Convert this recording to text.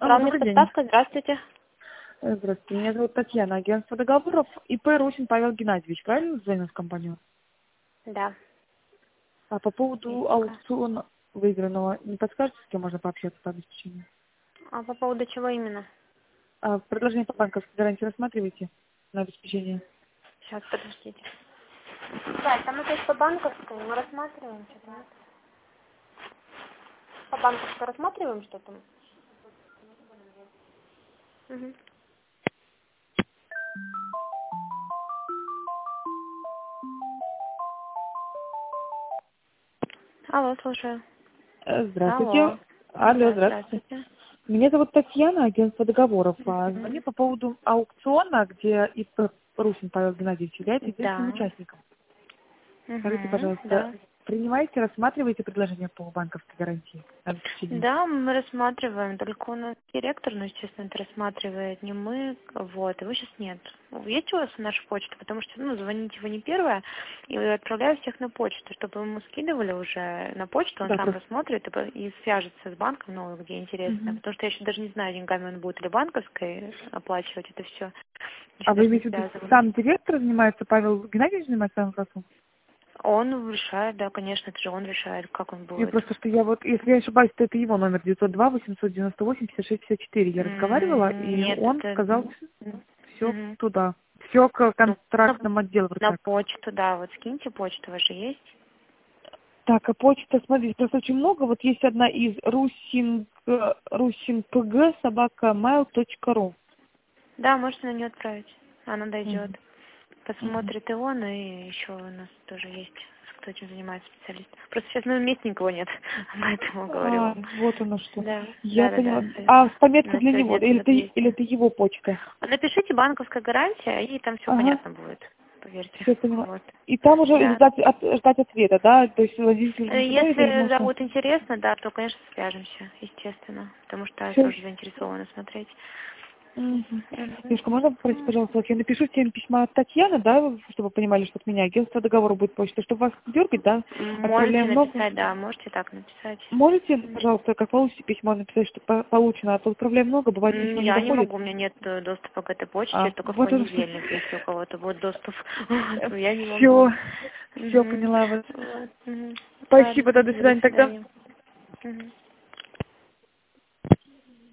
Алло, Главная добрый день. подставка, здравствуйте. Здравствуйте, меня зовут Татьяна, агентство договоров ИП Русин Павел Геннадьевич, правильно звонил в компанию? Да, А по есть поводу такая. аукциона выигранного, не подскажете, с кем можно пообщаться по обеспечению? А по поводу чего именно? Предложение по банковской гарантии рассматриваете на обеспечение? Сейчас, подождите. Да, там это есть по банковской, мы рассматриваем что-то, нет? По банковской рассматриваем что-то? Угу. Алло, слушаю. Здравствуйте. Алло. Алло, Да, здравствуйте. здравствуйте. Меня зовут Татьяна, агентство договоров. Звоню Мгм. по поводу аукциона, где ИП Русин Павел Геннадьевич является единственным Да. участником. Скажите, Угу. пожалуйста, Да. принимаете, рассматриваете предложение по банковской гарантии на обеспечение? Да, мы рассматриваем, только у нас директор, ну, естественно, это рассматривает, не мы, вот, его сейчас нет. Есть у вас наша почта, потому что, ну, звоните вы не первая, и отправляю всех на почту, чтобы ему скидывали уже на почту, он Да, сам просто. рассмотрит и свяжется с банком, ну, где интересно, Мгм. потому что я еще даже не знаю, деньгами он будет или банковской оплачивать это все, еще А вы даже не имеете в виду, связывались. сам директор занимается, Павел Геннадьевич занимается этим вопросом? Он решает, да, конечно, это же он решает, как он Не, будет. просто что я вот, если я не ошибаюсь, то это его номер 902-898-5654. Я разговаривала, и Нет, он это... сказал все Мгм. туда. Все к Ну, контрактному отделу вроде на так. почту, да, вот скиньте почту, ваша есть? Так, а почта, смотрите, просто очень много. Вот есть одна из rusinpg@mail.ru. Да, можете на нее отправить. Она дойдет. Мгм. Мгм. Посмотрит и он, и еще у нас тоже есть, кто этим занимается, специалист. Просто сейчас, ну, мест никого нет, поэтому говорю вам. Вот оно что. Да, Я да, да, поняла. да. А с пометкой На для него, сегодня это или записано. это его почта? Напишите банковская гарантия, и там все Ага. понятно будет, поверьте. Все поняла. Вот. И там уже Да. ждать ответа, да? То есть водитель не туда или Если да, можно... будет интересно, да, то, конечно, свяжемся, естественно, потому что я Все. тоже заинтересована смотреть. Мгм. Мгм. Девушка, можно попросить, пожалуйста, вот я напишу всем письма от Татьяны, да, чтобы вы понимали, что от меня агентство договора будет почта, чтобы вас дергать, да, Можете отправляем много. написать, да, можете так написать. Можете, пожалуйста, как получите письмо, написать, что получено, а то отправляем много, бывает письмо не Я не доходит. могу, у меня нет доступа к этой почте, только в Вот он что. понедельник, если у кого-то будет доступ. Вот, но я не могу. Все, все Мгм. поняла вас. Вот, мгм. Ладно, Спасибо, да, до до свидания тогда. свидания. Мгм.